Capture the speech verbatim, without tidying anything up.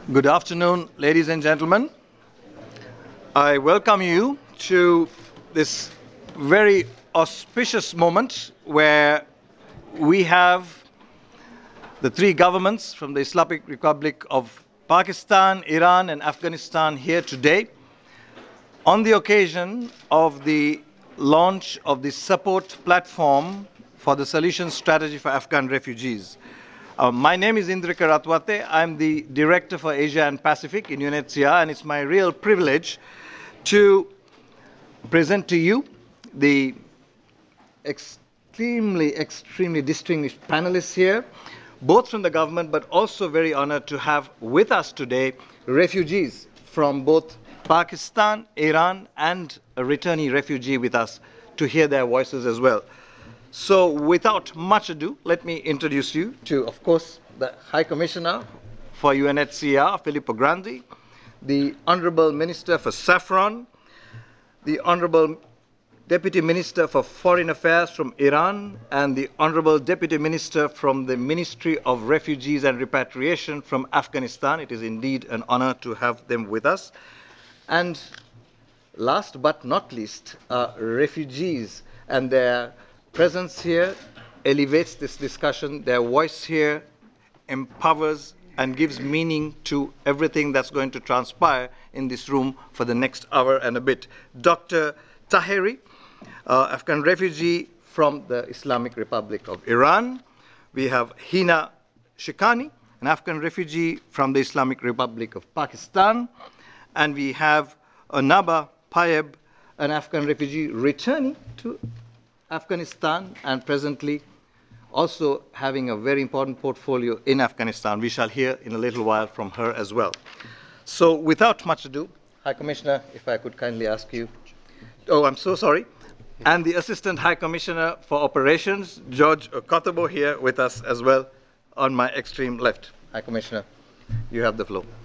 Good afternoon, ladies and gentlemen. I welcome you to this very auspicious moment where we have the three governments from the Islamic Republic of Pakistan, Iran, and Afghanistan here today on the occasion of the launch of the support platform for the solution strategy for Afghan refugees. Uh, my name is Indrika Ratwate. I'm the Director for Asia and Pacific in U N H C R, and it's my real privilege to present to you the extremely, extremely distinguished panelists here, both from the government, but also very honored to have with us today refugees from both Pakistan, Iran, and a returnee refugee with us to hear their voices as well. So without much ado, let me introduce you to, of course, the High Commissioner for U N H C R, Filippo Grandi, the Honorable Minister for Saffron, the Honorable Deputy Minister for Foreign Affairs from Iran, and the Honorable Deputy Minister from the Ministry of Refugees and Repatriation from Afghanistan. It is indeed an honor to have them with us. And last but not least, uh, refugees and their presence here elevates this discussion. Their voice here empowers and gives meaning to everything that's going to transpire in this room for the next hour and a bit. Doctor Taheri, uh, Afghan refugee from the Islamic Republic of Iran. We have Hina Shikani, an Afghan refugee from the Islamic Republic of Pakistan. And we have Anaba Payeb, an Afghan refugee returning to Afghanistan and presently also having a very important portfolio in Afghanistan. We shall hear in a little while from her as well. So without much ado, High Commissioner, if I could kindly ask you. Oh, I'm so sorry. And the Assistant High Commissioner for Operations, George Kotobo, here with us as well on my extreme left. High Commissioner, you have the floor.